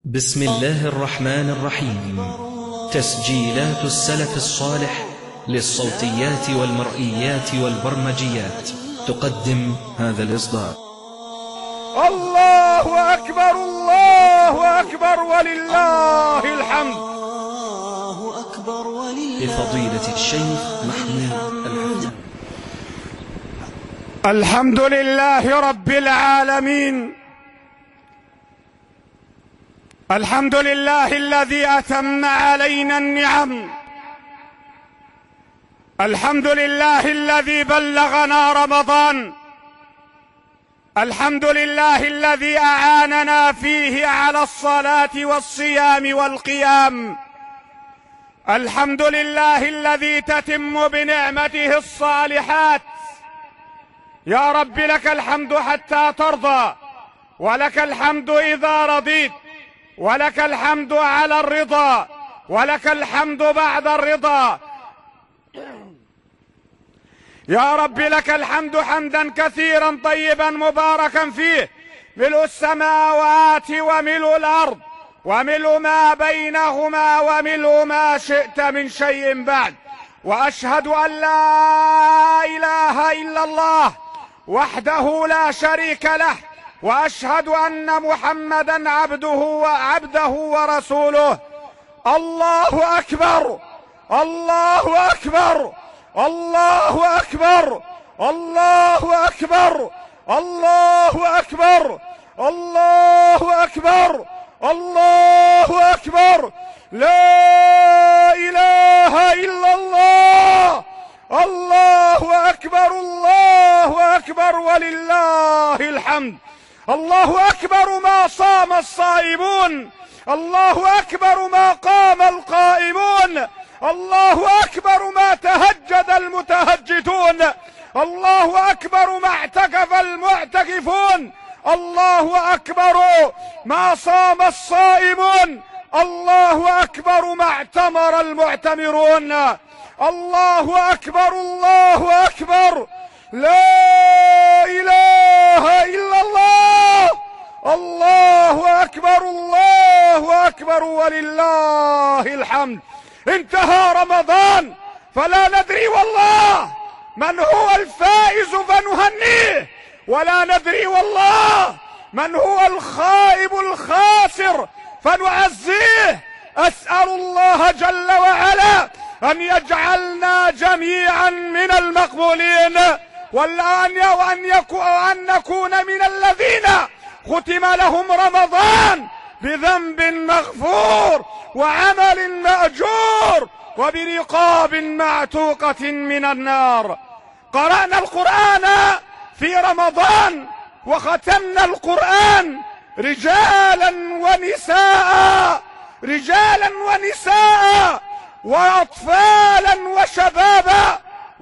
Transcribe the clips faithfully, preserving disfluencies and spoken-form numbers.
بسم الله الرحمن الرحيم. تسجيلات السلف الصالح للصوتيات والمرئيات والبرمجيات تقدم هذا الإصدار. الله أكبر الله أكبر ولله الحمد. الله أكبر ولله لفضيلة الشيخ محمود الحسن. الحمد لله رب العالمين. الحمد لله الذي أتم علينا النعم. الحمد لله الذي بلغنا رمضان. الحمد لله الذي أعاننا فيه على الصلاة والصيام والقيام. الحمد لله الذي تتم بنعمته الصالحات. يا رب لك الحمد حتى ترضى، ولك الحمد إذا رضيت، ولك الحمد على الرضا، ولك الحمد بعد الرضا. يا رب لك الحمد حمدا كثيرا طيبا مباركا فيه، ملء السماوات وملء الأرض وملء ما بينهما وملء ما شئت من شيء بعد. وأشهد أن لا إله إلا الله وحده لا شريك له، وأشهد أن محمدا عبده وعبده ورسوله. الله أكبر الله أكبر الله أكبر الله أكبر الله أكبر الله أكبر الله أكبر. لا إله إلا الله. الله أكبر الله أكبر ولله الحمد. الله أكبر ما صام الصائمون. الله أكبر ما قام القائمون. الله أكبر ما تهجد المتهجدون. الله أكبر ما اعتكف المعتكفون. الله أكبر ما صام الصائمون. الله أكبر ما اعتمر المعتمرون. الله أكبر الله أكبر. لا إله إلا الله. الله أكبر الله أكبر ولله الحمد. انتهى رمضان، فلا ندري والله من هو الفائز فنهنيه، ولا ندري والله من هو الخائب الخاسر فنعزيه. أسأل الله جل وعلا أن يجعلنا جميعا من المقبولين، وأن نكون من الذين ختم لهم رمضان بذنب مغفور وعمل مأجور وبرقاب معتوقة من النار. قرأنا القرآن في رمضان وختمنا القرآن رجالا ونساء، رجالا ونساء وأطفالا وشبابا،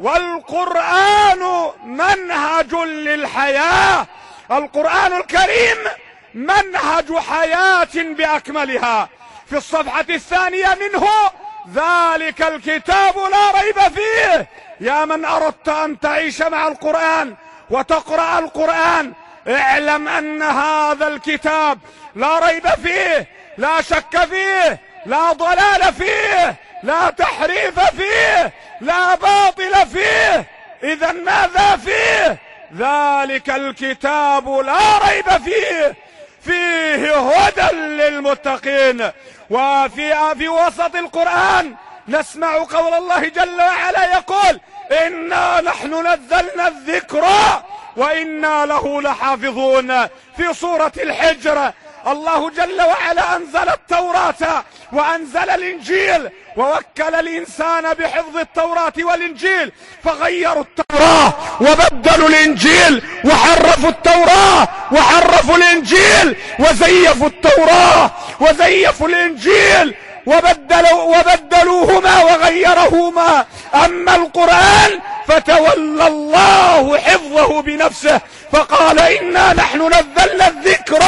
والقرآن منهج للحياة. القرآن الكريم منهج حياة بأكملها. في الصفحة الثانية منه: ذلك الكتاب لا ريب فيه. يا من أردت أن تعيش مع القرآن وتقرأ القرآن، اعلم أن هذا الكتاب لا ريب فيه، لا شك فيه، لا ضلال فيه، لا تحريف فيه، لا باطل فيه. إذا ماذا فيه؟ ذلك الكتاب لا ريب فيه، فيه هدى للمتقين. وفي في وسط القرآن نسمع قول الله جل وعلا يقول: إنا نحن نزلنا الذكر وإنا له لحافظون. في سورة الحجر الله جل وعلا أنزل التوراة وأنزل الإنجيل، ووكل الإنسان بحفظ التوراة والإنجيل، فغيروا التوراة وبدلوا الإنجيل، وحرفوا التوراة وحرفوا الإنجيل، وزيفوا التوراة وزيفوا الإنجيل، وبدلوا وبدلوهما وغيرهما. أما القرآن فتولى الله حفظه بنفسه، فقال: إنا نحن نزلنا الذكر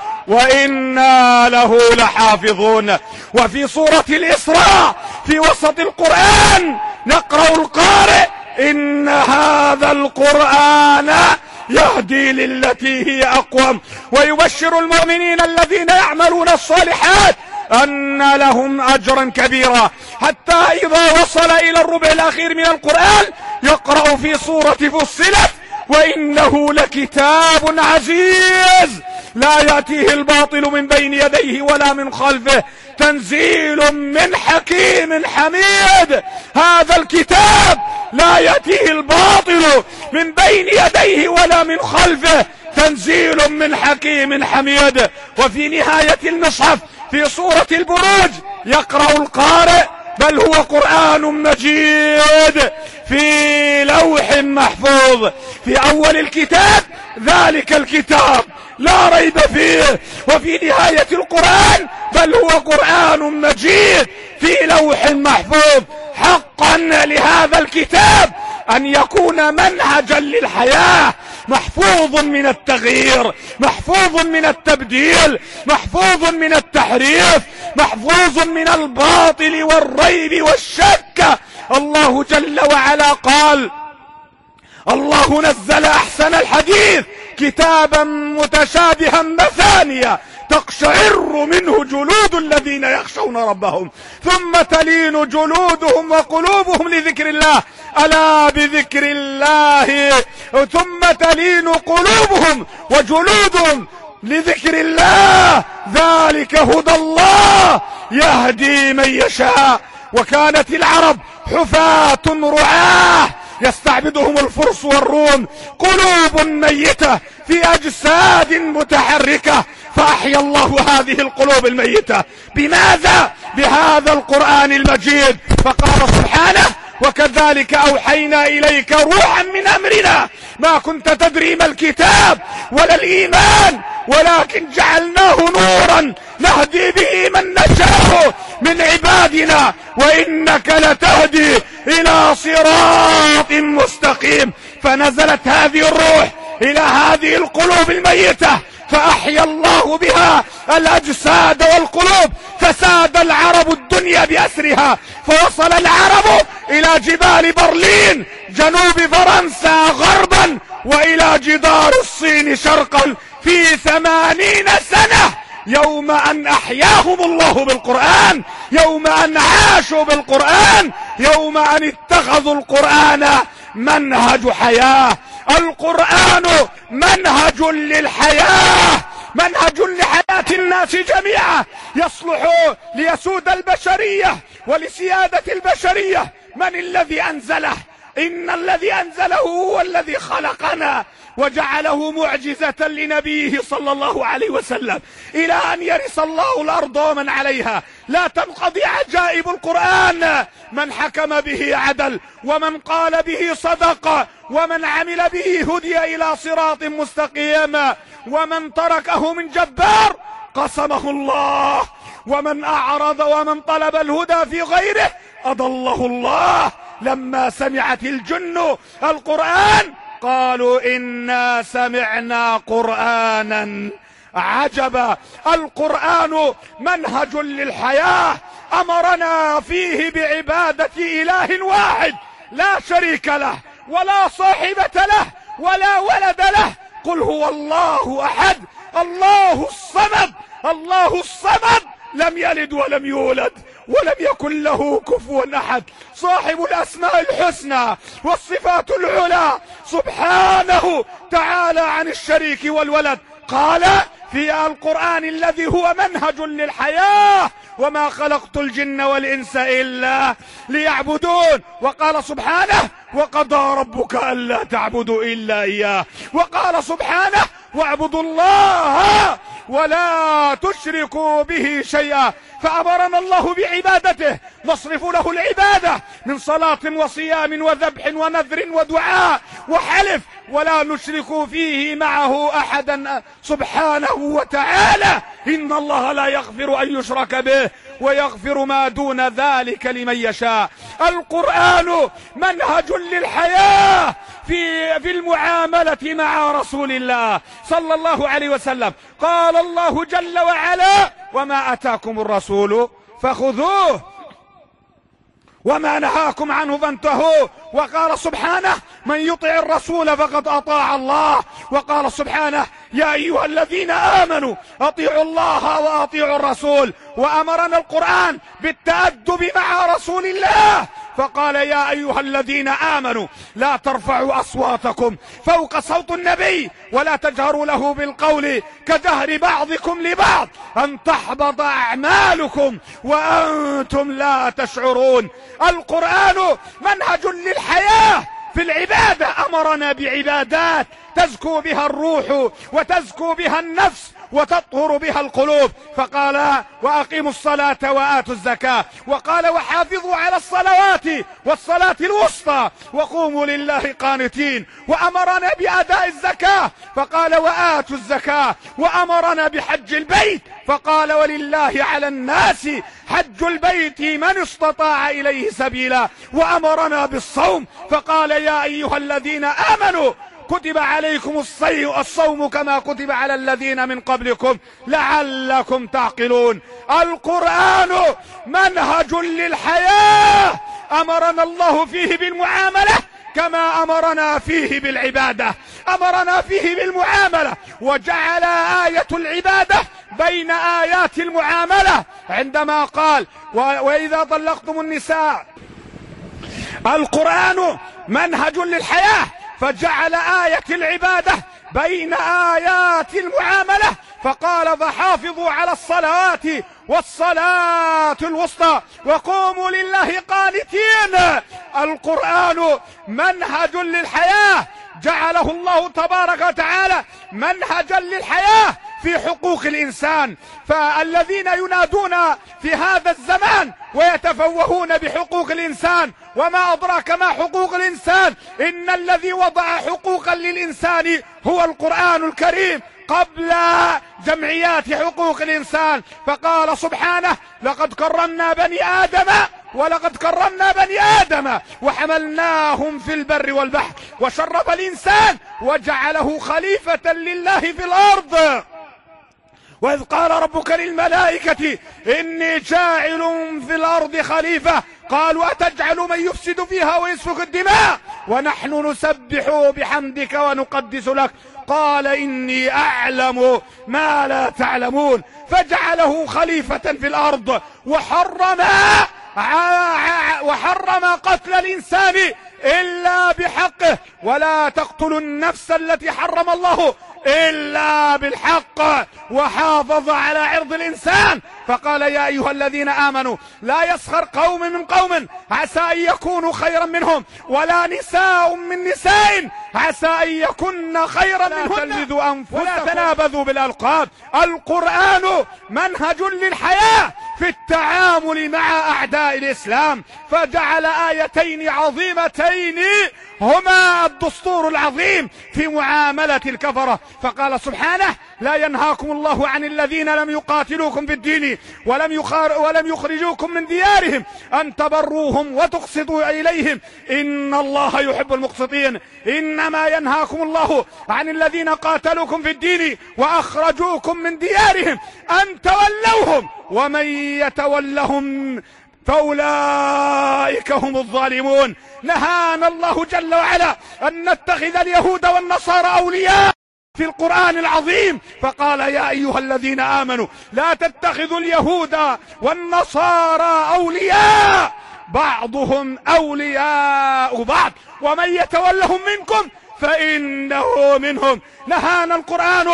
وإنا له لحافظون. وفي سورة الإسراء في وسط القرآن نقرأ القارئ: إن هذا القرآن يهدي للتي هي أقوم ويبشر المؤمنين الذين يعملون الصالحات أن لهم أجرا كبيرا. حتى إذا وصل إلى الربع الأخير من القرآن يقرأ في سورة فصلت وإنه لكتاب عزيز لا يأتيه الباطل من بين يديه ولا من خلفه تنزيل من حكيم حميد. هذا الكتاب لا يأتيه الباطل من بين يديه ولا من خلفه تنزيل من حكيم حميد. وفي نهاية المصحف في سورة البروج يقرأ القارئ بل هو قرآن مجيد في لوح محفوظ. في أول الكتاب ذلك الكتاب لا ريب فيه، وفي نهاية القرآن بل هو قرآن مجيد في لوح محفوظ. حقا لهذا الكتاب أن يكون منهجا للحياة، محفوظ من التغيير، محفوظ من التبديل، محفوظ من التحريف، محفوظ من الباطل والريب والشك. الله جل وعلا قال: الله نزل أحسن الحديث كتابا متشابها مثانيا تقشعر منه جلود الذين يخشون ربهم ثم تلين جلودهم وقلوبهم لذكر الله ألا بذكر الله ثم تلين قلوبهم وجلودهم لذكر الله ذلك هدى الله يهدي من يشاء. وكانت العرب حفاة رعاة يستعبدهم الفرس والروم، قلوب ميتة في أجساد متحركة، فأحيا الله هذه القلوب الميتة. بماذا؟ بهذا القرآن المجيد. فقال سبحانه: وكذلك أوحينا إليك روحا من أمرنا ما كنت تدري ما الكتاب ولا الإيمان ولكن جعلناه نورا نهدي به من نشاء من عبادنا وإنك لتهدي إلى صراط مستقيم. فنزلت هذه الروح إلى هذه القلوب الميتة فأحيا الله بها الأجساد والقلوب، فساد العرب الدنيا بأسرها، فوصل العرب إلى جبال برلين جنوب فرنسا غربا وإلى جدار الصين شرقا في ثمانين سنة، يوم أن أحياهم الله بالقرآن، يوم أن عاشوا بالقرآن، يوم أن اتخذوا القرآن منهج حياة. القرآن منهج للحياة، منهج لحياة الناس جميعا، يصلح ليسود البشرية ولسيادة البشرية. من الذي أنزله؟ إن الذي أنزله هو الذي خلقنا وجعله معجزة لنبيه صلى الله عليه وسلم إلى أن يرث الله الأرض ومن عليها. لا تنقضي عجائب القرآن، من حكم به عدل، ومن قال به صدق، ومن عمل به هدي إلى صراط مستقيم، ومن تركه من جبار قسمه الله، ومن أعرض ومن طلب الهدى في غيره أضله الله. لما سمعت الجن القرآن قالوا إنا سمعنا قرآنا عجبا. القرآن منهج للحياة، أمرنا فيه بعبادة إله واحد لا شريك له ولا صاحبة له ولا ولد له. قل هو الله أحد الله الصمد، الله الصمد لم يلد ولم يولد ولم يكن له كفوا أحد، صاحب الأسماء الحسنى والصفات العلى سبحانه تعالى عن الشريك والولد. قال في القرآن الذي هو منهج للحياة: وما خلقت الجن والإنس إلا ليعبدون. وقال سبحانه: وقضى ربك ألا تعبدوا إلا إياه. وقال سبحانه: واعبدوا الله ولا تشركوا به شيئا. فأمرنا الله بعبادته، نصرف له العبادة من صلاة وصيام وذبح ونذر ودعاء وحلف، ولا نشرك فيه معه أحدا سبحانه وتعالى. إن الله لا يغفر أن يشرك به ويغفر ما دون ذلك لمن يشاء. القرآن منهج للحياة في في المعاملة مع رسول الله صلى الله عليه وسلم. قال الله جل وعلا: وما أتاكم الرسول فخذوه وما نهاكم عنه فانتهوا. وقال سبحانه: من يطع الرسول فقد أطاع الله. وقال سبحانه يا أيها الذين آمنوا أطيعوا الله وأطيعوا الرسول. وأمرنا القرآن بالتأدب مع رسول الله فقال يا أيها الذين آمنوا لا ترفعوا أصواتكم فوق صوت النبي ولا تجهروا له بالقول كجهر بعضكم لبعض أن تحبط أعمالكم وأنتم لا تشعرون. القرآن منهج للحياة في العبادة، أمرنا بعبادات تزكو بها الروح وتزكو بها النفس وتطهر بها القلوب. فقال وأقيموا الصلاة وآتوا الزكاة، وقال وحافظوا على الصلوات والصلاة الوسطى وقوموا لله قانتين. وأمرنا بأداء الزكاة فقال وآتوا الزكاة. وأمرنا بحج البيت فقال ولله على الناس حج البيت من استطاع إليه سبيلا. وأمرنا بالصوم فقال يا أيها الذين آمنوا كتب عليكم الصوم كما كتب على الذين من قبلكم لعلكم تعقلون. القرآن منهج للحياة، أمرنا الله فيه بالمعاملة كما أمرنا فيه بالعبادة. أمرنا فيه بالمعاملة وجعل آية العبادة بين آيات المعاملة عندما قال وإذا طلقتم النساء. القرآن منهج للحياة فجعل آية العبادة بين آيات المعاملة فقال فحافظوا على الصلوات والصلاة الوسطى وقوموا لله قانتين. القرآن منهج للحياة جعله الله تبارك وتعالى منهجا للحياة في حقوق الإنسان. فالذين ينادون في هذا الزمان ويتفوهون بحقوق الإنسان وما أدراك ما حقوق الإنسان، إن الذي وضع حقوقا للإنسان هو القرآن الكريم قبل جمعيات حقوق الإنسان. فقال سبحانه لقد كرمنا بني آدم ولقد كرمنا بني آدم وحملناهم في البر والبحر وشرف الإنسان وجعله خليفة لله في الأرض. وإذ قال ربك للملائكة إني جاعل في الأرض خليفة قالوا أتجعل من يفسد فيها ويسفك الدماء ونحن نسبح بحمدك ونقدس لك قال إني أعلم ما لا تعلمون. فجعله خليفة في الأرض وحرم وحرم قتل الإنسان إلا بحقه ولا تقتلوا النفس التي حرم الله إلا بالحق وحافظ على عرض الإنسان. فقال يا أيها الذين آمنوا لا يسخر قوم من قوم عسى أن يكونوا خيرا منهم ولا نساء من نساء عسى أن يكن خيرا منهن تلمذوا أنفسكم ولا تنابذوا بالألقاب. القرآن منهج للحياة في التعامل مع أعداء الإسلام فجعل آيتين عظيمتين هما الدستور العظيم في معاملة الكفرة. فقال سبحانه لا ينهاكم الله عن الذين لم يقاتلوكم في الدين ولم, يخار ولم يخرجوكم من ديارهم أن تبروهم وتقسطوا إليهم إن الله يحب المقسطين. إنما ينهاكم الله عن الذين قاتلوكم في الدين وأخرجوكم من ديارهم أن تولوهم ومن يتولهم فأولئك هم الظالمون. نهانا الله جل وعلا أن نتخذ اليهود والنصارى أولياء في القرآن العظيم فقال يا أيها الذين آمنوا لا تتخذوا اليهود والنصارى أولياء بعضهم أولياء بعض ومن يتولهم منكم فإنه منهم. نهانا القرآن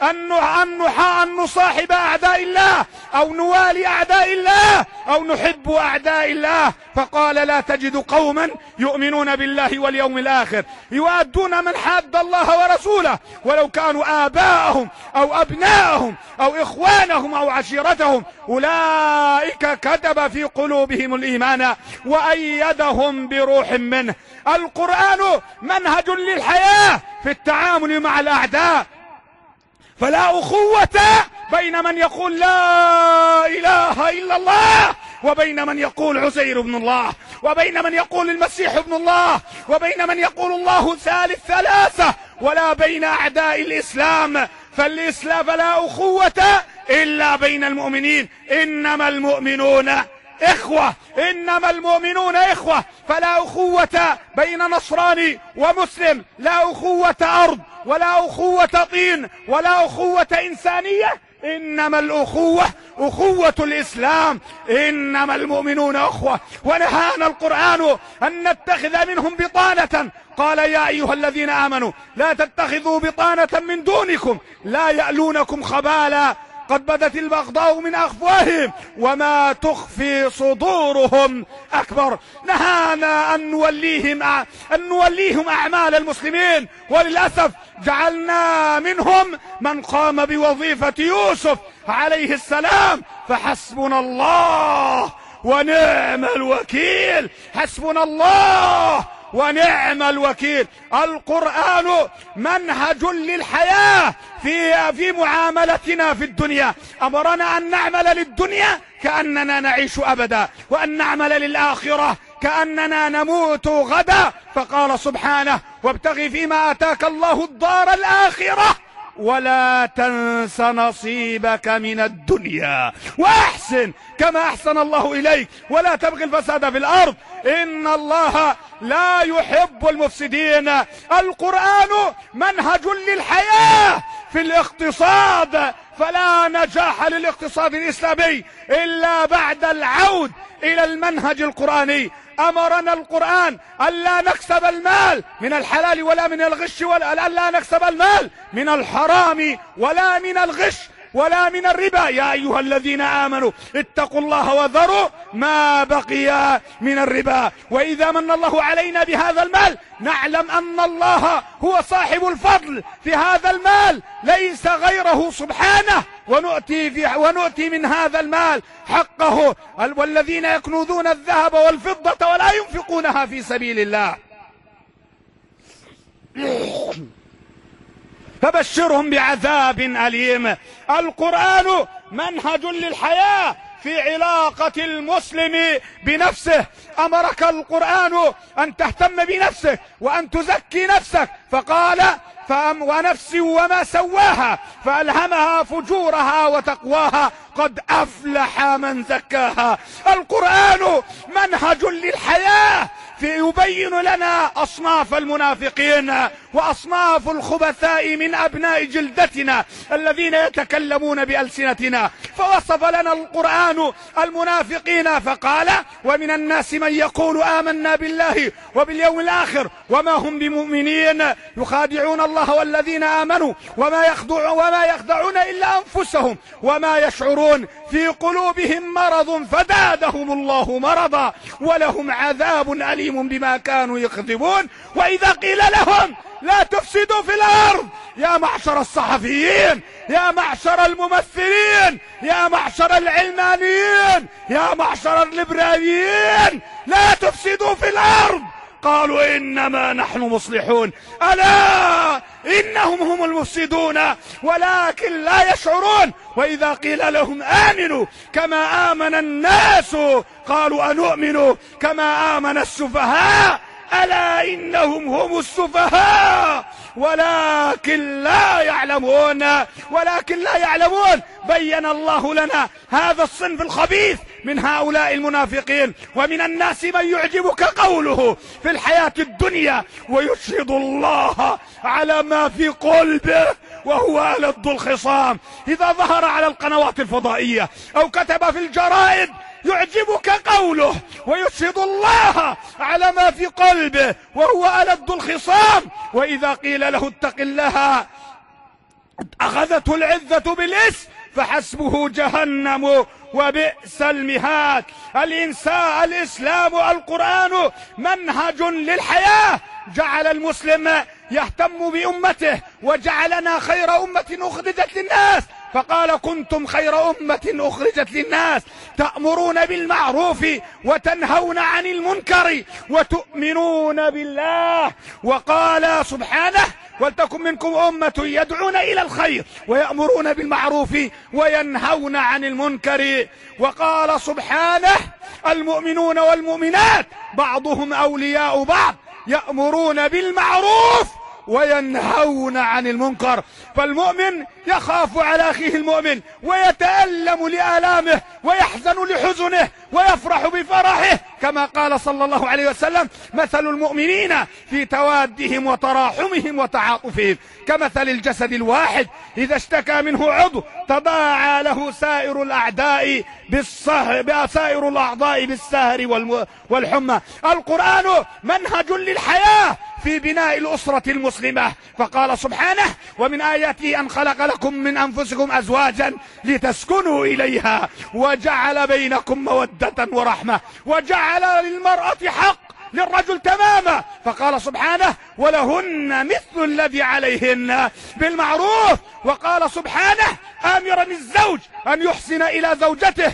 أن نصاحب أعداء الله أو نوالي أعداء الله أو نحب أعداء الله. فقال لا تجد قوما يؤمنون بالله واليوم الآخر يؤدون من حاد الله ورسوله ولو كانوا آباءهم أو أبناءهم أو إخوانهم أو عشيرتهم أولئك كتب في قلوبهم الإيمان وأيدهم بروح منه. القرآن منهج للحياة في التعامل مع الأعداء فلا أخوة بين من يقول لا إله إلا الله وبين من يقول عزير بن الله وبين من يقول المسيح ابن الله وبين من يقول الله ثالث ثلاثة ولا بين أعداء الإسلام. فالإسلام فلا أخوة إلا بين المؤمنين إنما المؤمنون إخوة، إنما المؤمنون إخوة، فلا أخوة بين نصراني ومسلم، لا أخوة أرض ولا أخوة طين ولا أخوة إنسانية، إنما الأخوة أخوة الإسلام، إنما المؤمنون أخوة. ونهانا القرآن أن نتخذ منهم بطانة، قال يا أيها الذين آمنوا لا تتخذوا بطانة من دونكم لا يألونكم خبالا قد بدت البغضاء من أفواههم وما تخفي صدورهم أكبر. نهانا أن نوليهم أن نوليهم أعمال المسلمين، وللأسف جعلنا منهم من قام بوظيفة يوسف عليه السلام، فحسبنا الله ونعم الوكيل، حسبنا الله ونعم الوكيل. القرآن منهج للحياة في في معاملتنا في الدنيا، أمرنا أن نعمل للدنيا كأننا نعيش أبدا، وأن نعمل للآخرة كأننا نموت غدا. فقال سبحانه وابتغ فيما آتاك الله الدار الآخرة ولا تنس نصيبك من الدنيا وأحسن كما أحسن الله إليك ولا تبغي الفساد في الأرض إن الله لا يحب المفسدين. القرآن منهج للحياة في الاقتصاد، فلا نجاح للاقتصاد الإسلامي إلا بعد العود إلى المنهج القرآني. أمرنا القرآن ألا نكسب المال من الحلال ولا من الغش، ولا ألا نكسب المال من الحرام ولا من الغش ولا من الربا. يا أيها الذين آمنوا اتقوا الله وذروا ما بقي من الربا. وإذا من الله علينا بهذا المال نعلم أن الله هو صاحب الفضل في هذا المال ليس غيره سبحانه، ونؤتي, في ونؤتي من هذا المال حقه. والذين يكنزون الذهب والفضة ولا ينفقونها في سبيل الله فبشرهم بعذاب أليم. القرآن منهج للحياة في علاقة المسلم بنفسه. أمرك القرآن أن تهتم بنفسك وأن تزكي نفسك، فقال فأم ونفس وما سواها فألهمها فجورها وتقواها قد أفلح من زكاها. القرآن منهج للحياة يبين لنا أصناف المنافقين وأصناف الخبثاء من أبناء جلدتنا الذين يتكلمون بألسنتنا. فوصف لنا القرآن المنافقين فقال ومن الناس من يقول آمنا بالله وباليوم الآخر وما هم بمؤمنين يخادعون الله والذين آمنوا وما يخدعون, وما يخدعون إلا أنفسهم وما يشعرون في قلوبهم مرض فزادهم الله مرضا ولهم عذاب أليم بما كانوا يكذبون. وإذا قيل لهم لا تفسدوا في الأرض يا معشر الصحفيين يا معشر الممثلين يا معشر العلمانيين يا معشر الليبراليين لا تفسدوا في الأرض قالوا إنما نحن مصلحون ألا إنهم هم المفسدون ولكن لا يشعرون. وإذا قيل لهم آمنوا كما آمن الناس قالوا أنؤمن كما آمن السفهاء ألا إنهم هم السفهاء ولكن لا يعلمون ولكن لا يعلمون. بين الله لنا هذا الصنف الخبيث من هؤلاء المنافقين. ومن الناس من يعجبك قوله في الحياة الدنيا ويشهد الله على ما في قلبه وهو ألد الخصام. إذا ظهر على القنوات الفضائية أو كتب في الجرائد يعجبك قوله ويشهد الله على ما في قلبه وهو ألد الخصام. وإذا قيل له اتق الله أخذته العزة بالإثم فحسبه جهنم وبئس المهاد. الإنسان الإسلام القرآن منهج للحياة، جعل المسلم يهتم بأمته وجعلنا خير أمة أخرجت للناس، فقال كنتم خير أمة أخرجت للناس تأمرون بالمعروف وتنهون عن المنكر وتؤمنون بالله. وقال سبحانه ولتكن منكم أمة يدعون إلى الخير ويأمرون بالمعروف وينهون عن المنكر. وقال سبحانه المؤمنون والمؤمنات بعضهم أولياء بعض يأمرون بالمعروف وينهون عن المنكر. فالمؤمن يخاف على أخيه المؤمن ويتألم لآلامه ويحزن لحزنه ويفرح بفرحه، كما قال صلى الله عليه وسلم: مثل المؤمنين في توادهم وتراحمهم وتعاطفهم كمثل الجسد الواحد إذا اشتكى منه عضو تضاعى له سائر الأعداء بالسهر سائر الأعضاء بالسهر والحمى. القرآن منهج للحياة في بناء الأسرة المسلمة، فقال سبحانه: ومن آياته أن خلق لكم من أنفسكم أزواجا لتسكنوا إليها وجعل بينكم مودة ورحمة وجعل للمرأة حق للرجل تماما، فقال سبحانه: ولهن مثل الذي عليهن بالمعروف. وقال سبحانه آمرا الزوج أن يحسن إلى زوجته: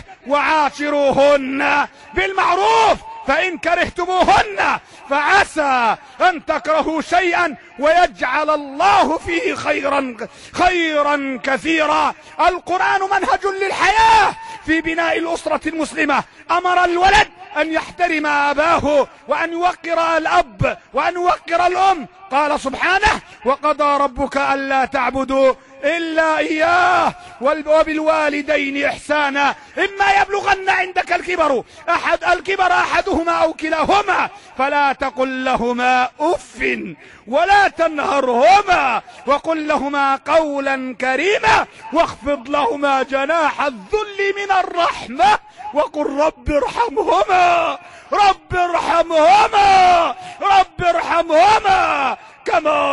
وعاشروهن بالمعروف فإن كرهتموهن فعسى أن تكرهوا شيئا ويجعل الله فيه خيرا خيرا كثيرا. القرآن منهج للحياة في بناء الأسرة المسلمة. أمر الولد أن يحترم أباه وأن يوقر الأب وأن يوقر الأم. قال سبحانه: وقضى ربك ألا تعبدوا إلا إياه وبالوالدين إحسانا إما يبلغن عندك الكبر أحد الكبر أحدهما أو كلاهما فلا تقل لهما أف ولا تنهرهما وقل لهما قولا كريما واخفض لهما جناح الذل من الرحمة وقل رب ارحمهما رب ارحمهما رب ارحمهما كما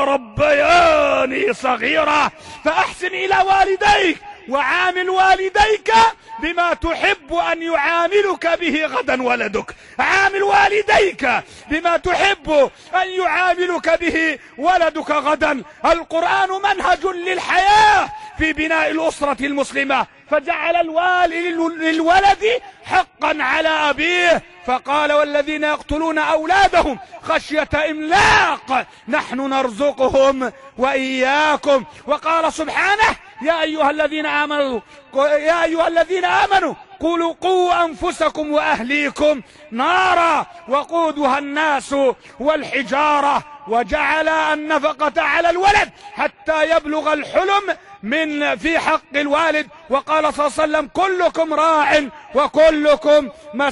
ربياني صغيرا. فأحسن إلى والديك وعامل والديك بما تحب أن يعاملك به غدا ولدك. عامل والديك بما تحب أن يعاملك به ولدك غدا. القرآن منهج للحياة في بناء الأسرة المسلمة، فجعل الوالد للولد حقا على أبيه، فقال: والذين يقتلون أولادهم خشية إملاق نحن نرزقهم وإياكم. وقال سبحانه: يا أيها الذين آمنوا يا أيها الذين آمنوا قولوا قوا أنفسكم وأهليكم نارا وقودها الناس والحجارة. وجعل النفقة على الولد حتى يبلغ الحلم من في حق الوالد. وقال صلى الله عليه وسلم: كلكم راع وكلكم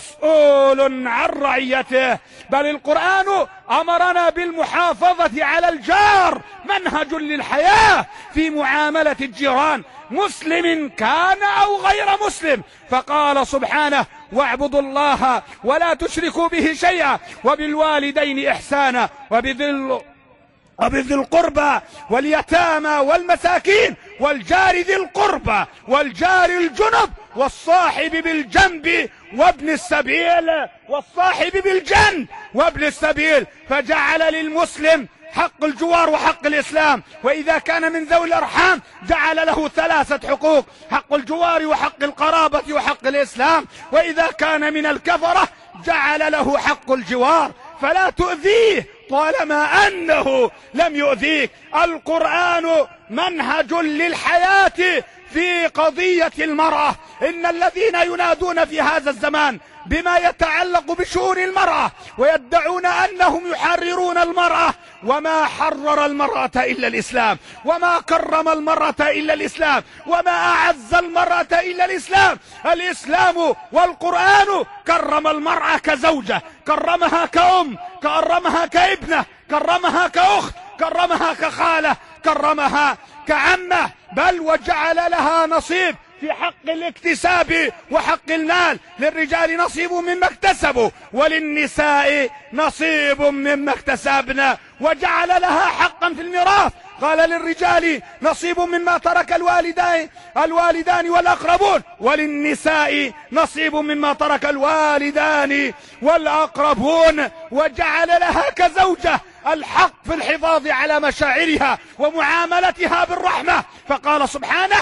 مسؤول عن رعيته. بل القرآن أمرنا بالمحافظة على الجار، منهج للحياة في معاملة الجيران مسلم كان أو غير مسلم. فقال سبحانه: واعبدوا الله ولا تشركوا به شيئا وبالوالدين إحسانا وبذي وبذي القربى واليتامى والمساكين والجار ذي القربى والجار الجنب والصاحب بالجنب وابن السبيل والصاحب بالجنب وابن السبيل. فجعل للمسلم حق الجوار وحق الإسلام، وإذا كان من ذوي الأرحام جعل له ثلاثة حقوق: حق الجوار وحق القرابة وحق الإسلام. وإذا كان من الكفرة جعل له حق الجوار فلا تؤذيه طالما أنه لم يؤذيك. القرآن منهج للحياة في قضية المرأة. إن الذين ينادون في هذا الزمان بما يتعلق بشؤون المرأة ويدعون أنهم يحررون المرأة، وما حرر المرأة إلا الإسلام، وما كرم المرأة إلا الإسلام، وما أعز المرأة إلا الإسلام. الإسلام والقرآن كرم المرأة كزوجة، كرمها كأم، كرمها كابنة، كرمها كأخت، كرمها كخالة، كرمها كعمة، بل وجعل لها نصيب في حق الاكتساب وحق المال. للرجال نصيب مما اكتسبوا وللنساء نصيب مما اكتسبنا، وجعل لها حقا في الميراث. قال: للرجال نصيب مما ترك الوالدان الوالدان والأقربون وللنساء نصيب مما ترك الوالدان والأقربون. وجعل لها كزوجة الحق في الحفاظ على مشاعرها ومعاملتها بالرحمة، فقال سبحانه: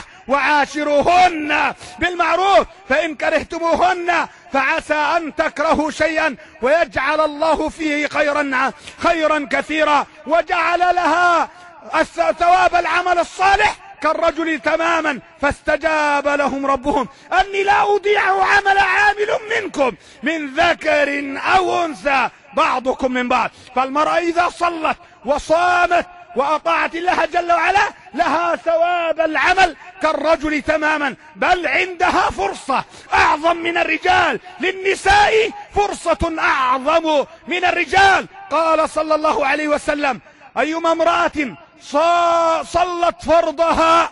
وعاشروهن بالمعروف فإن كرهتموهن فعسى أن تكرهوا شيئا ويجعل الله فيه خيرا خيرا كثيرا. وجعل لها ثواب العمل الصالح كالرجل تماما، فاستجاب لهم ربهم أني لا أضيع عمل عامل منكم من ذكر أو أنثى بعضكم من بعض. فالمرأة إذا صلت وصامت وأطاعت الله جل وعلا لها ثواب العمل كالرجل تماما، بل عندها فرصة أعظم من الرجال، للنساء فرصة أعظم من الرجال. قال صلى الله عليه وسلم: أيما امرأة صلت فرضها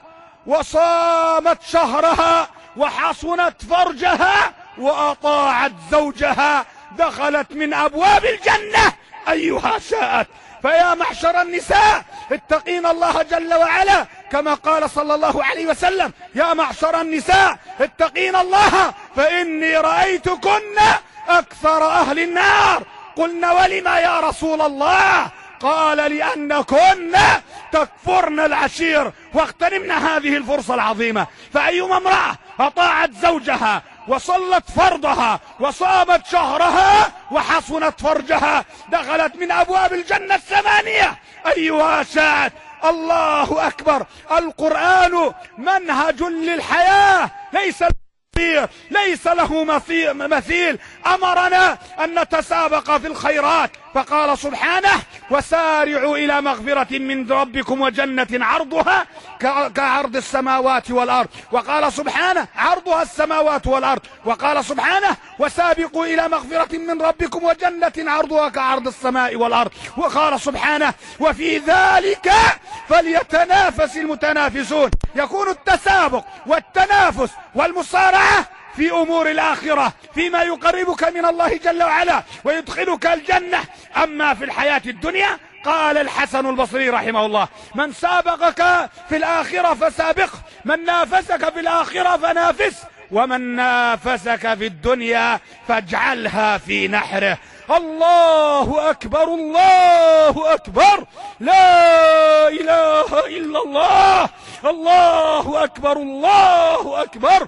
وصامت شهرها وحصنت فرجها وأطاعت زوجها دخلت من أبواب الجنة أيها شاءت. فيا معشر النساء اتقين الله جل وعلا، كما قال صلى الله عليه وسلم: يا معشر النساء اتقين الله فإني رأيتكن أكثر أهل النار. قلنا: ولما يا رسول الله؟ قال: لأنكن تكفرن العشير واغتنمن هذه الفرصة العظيمة. فأيما امرأة أطاعت زوجها وصلت فرضها وصامت شهرها وحصنت فرجها دخلت من أبواب الجنة الثمانية أيها شاءت. الله أكبر. القرآن منهج للحياة، ليس ليس له مثيل. أمرنا أن نتسابق في الخيرات، فقال سبحانه: وسارعوا إلى مغفرة من ربكم وجنة عرضها كعرض السماوات والأرض. وقال سبحانه: عرضها السماوات والأرض. وقال سبحانه: وسابقوا إلى مغفرة من ربكم وجنة عرضها كعرض السماء والأرض. وقال سبحانه: وفي ذلك فليتنافس المتنافسون. يكون التسابق والتنافس والمصارعة في أمور الآخرة، فيما يقربك من الله جل وعلا ويدخلك الجنة. أما في الحياة الدنيا، قال الحسن البصري رحمه الله: من سابقك في الآخرة فسابقه، من نافسك في الآخرة فنافسه، ومن نافسك في الدنيا فاجعلها في نحره. الله أكبر، الله أكبر، لا إله إلا الله، الله أكبر، الله أكبر،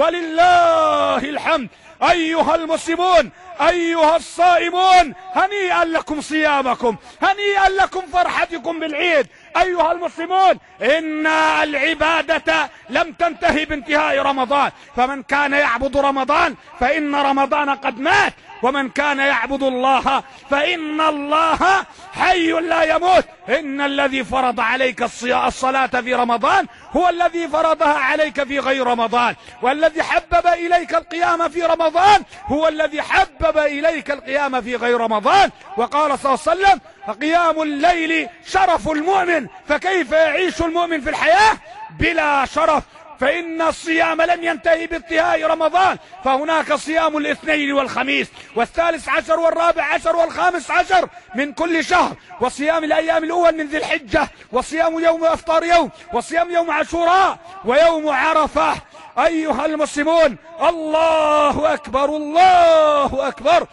ولله الحمد. أيها المسلمون، أيها الصائمون، هنيئا لكم صيامكم، هنيئا لكم فرحتكم بالعيد. أيها المسلمون، إن العبادة لم تنتهي بانتهاء رمضان، فمن كان يعبد رمضان فإن رمضان قد مات، ومن كان يعبد الله فإن الله حي لا يموت. إن الذي فرض عليك الصلاة في رمضان هو الذي فرضها عليك في غير رمضان، والذي حبب إليك القيام في رمضان هو الذي حبب إليك القيام في غير رمضان. وقال صلى الله عليه وسلم: قيام الليل شرف المؤمن، فكيف يعيش المؤمن في الحياة بلا شرف؟ فإن الصيام لم ينتهي بانتهاء رمضان، فهناك صيام الاثنين والخميس والثالث عشر والرابع عشر والخامس عشر من كل شهر، وصيام الأيام الأول من ذي الحجة، وصيام يوم أفطار يوم، وصيام يوم عاشوراء ويوم عرفة. أيها المسلمون، الله أكبر، الله أكبر،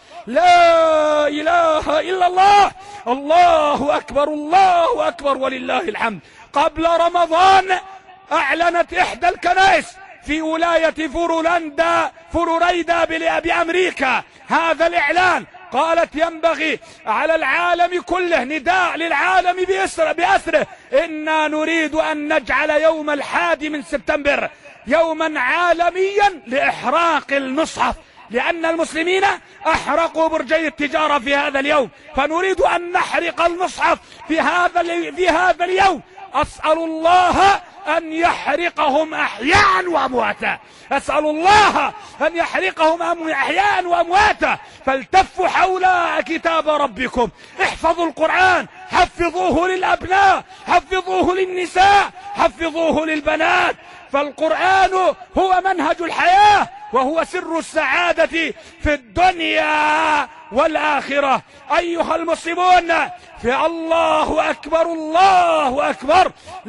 لا إله إلا الله، الله أكبر، الله أكبر، ولله الحمد. قبل رمضان أعلنت إحدى الكنائس في ولاية فلورندا فلوريدا بأمريكا هذا الإعلان. قالت: ينبغي على العالم كله، نداء للعالم بأسره, بأسره إنا نريد أن نجعل يوم الحادي من سبتمبر يوما عالميا لإحراق المصحف، لأن المسلمين أحرقوا برجي التجارة في هذا اليوم، فنريد أن نحرق المصحف في هذا في هذا اليوم. أسأل الله أن يحرقهم أحياء وأمواتا، أسأل الله أن يحرقهم أحياء وأمواتا. فالتفوا حول كتاب ربكم، احفظوا القرآن، حفظوه للأبناء، حفظوه للنساء، حفظوه للبنات، فالقرآن هو منهج الحياة وهو سر السعادة في الدنيا والآخرة. أيها المسلمون، في الله أكبر، الله أكبر،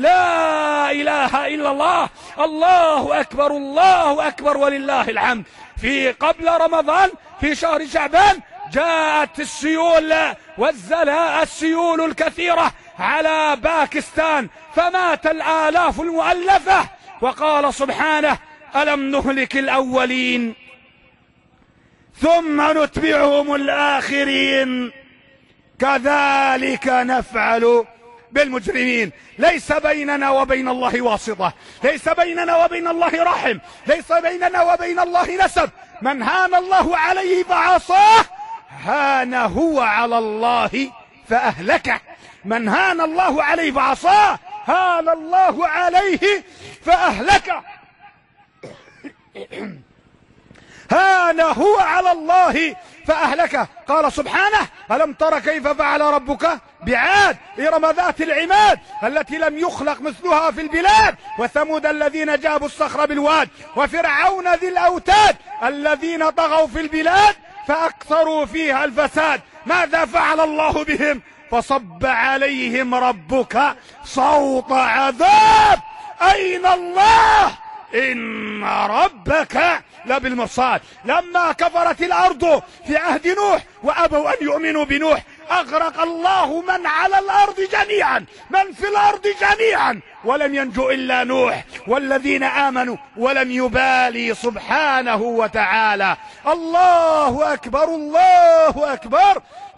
لا إله إلا الله، الله أكبر، الله أكبر، ولله الحمد. في قبل رمضان في شهر شعبان جاءت السيول والزلاء السيول الكثيرة على باكستان، فمات الآلاف المؤلفة. وقال سبحانه: ألم نهلك الأولين ثم نتبعهم الآخرين كذلك نفعل بالمجرمين. ليس بيننا وبين الله واسطة، ليس بيننا وبين الله رحم، ليس بيننا وبين الله نسب. من هان الله عليه فعصاه هان هو على الله فأهلكه. من هان الله عليه فعصاه هان الله عليه فأهلكه. هان هو على الله فأهلكه. قال سبحانه: ألم تر كيف فعل ربك بعاد إرم ذات العماد التي لم يخلق مثلها في البلاد وثمود الذين جابوا الصخر بالواد وفرعون ذي الأوتاد الذين طغوا في البلاد فأكثروا فيها الفساد. ماذا فعل الله بهم؟ فصب عليهم ربك صوت عذاب. أين الله؟ إن ربك لبالمرصاد. لما كفرت الأرض في عهد نوح وأبوا أن يؤمنوا بنوح أغرق الله من على الأرض جميعا، من في الأرض جميعا، ولم ينجو إلا نوح والذين آمنوا ولم يبالي سبحانه وتعالى. الله أكبر الله أكبر،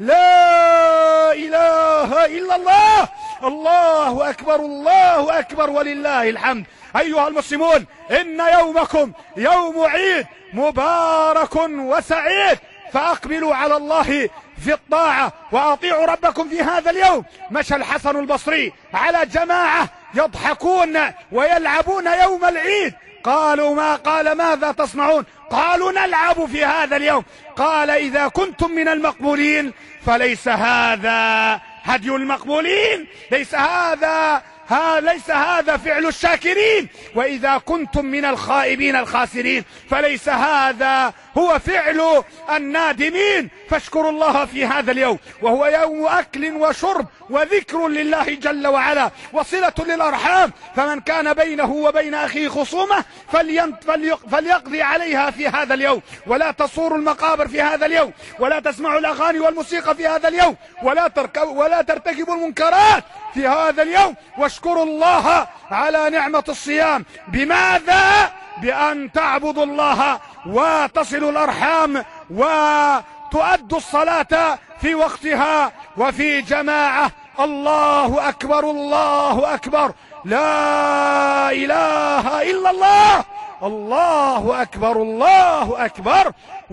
لا إله إلا الله. الله أكبر الله أكبر ولله الحمد. أيها المسلمون، إن يومكم يوم عيد مبارك وسعيد، فأقبلوا على الله في الطاعة وأطيعوا ربكم في هذا اليوم. مشى الحسن البصري على جماعة يضحكون ويلعبون يوم العيد. قالوا ما قال ماذا تصنعون؟ قالوا نلعب في هذا اليوم. قال إذا كنتم من المقبولين فليس هذا هدي المقبولين، ليس هذا ها ليس هذا فعل الشاكرين، وإذا كنتم من الخائبين الخاسرين فليس هذا هو فعل النادمين. فاشكروا الله في هذا اليوم، وهو يوم أكل وشرب وذكر لله جل وعلا وصلة للأرحام. فمن كان بينه وبين أخيه خصومة فليقضي عليها في هذا اليوم، ولا تصوروا المقابر في هذا اليوم، ولا تسمعوا الأغاني والموسيقى في هذا اليوم، ولا ولا ترتكبوا المنكرات في هذا اليوم. واشكروا الله على نعمة الصيام. بماذا؟ بأن تعبدوا الله وتصلوا الأرحام وتؤدوا الصلاة في وقتها وفي جماعة. الله أكبر الله أكبر، لا إله إلا الله. الله أكبر الله أكبر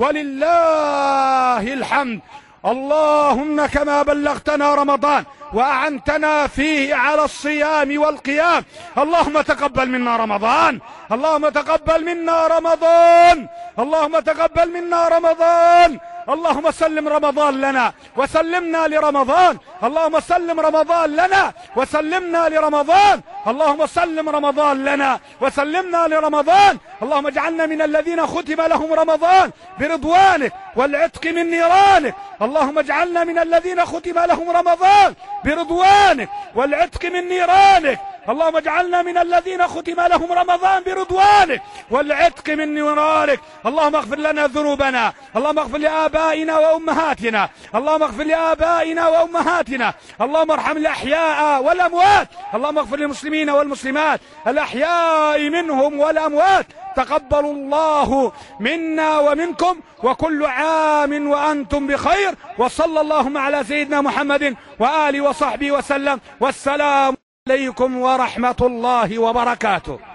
ولله الحمد. اللهم كما بلغتنا رمضان وأعنتنا فيه على الصيام والقيام، اللهم تقبل منا رمضان، اللهم تقبل منا رمضان، اللهم تقبل منا رمضان. اللهم سلم رمضان لنا وسلمنا لرمضان، اللهم سلم رمضان لنا وسلمنا لرمضان، اللهم سلم رمضان لنا وسلمنا لرمضان. اللهم اجعلنا من الذين ختم لهم رمضان برضوانك والعتق من نيرانك. اللهم اجعلنا من الذين ختم لهم رمضان برضوانك والعتق من نيرانك. اللهم اجعلنا من الذين ختم لهم رمضان برضوانك والعتق من نيرانك. اللهم اغفر لنا ذنوبنا، اللهم اغفر لآبائنا وأمهاتنا، اللهم اغفر لآبائنا وأمهاتنا، اللهم ارحم الأحياء والأموات، اللهم اغفر للمسلمين والمسلمات الأحياء منهم والأموات. تقبل الله منا ومنكم، وكل عام وأنتم بخير، وصلى اللهم على سيدنا محمد وآله وصحبه وسلم، والسلام عليكم ورحمة الله وبركاته.